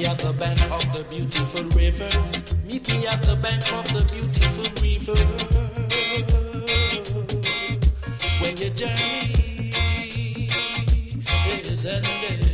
me at the bank of the beautiful river. Meet me at the bank of the beautiful river. When your journey is ended.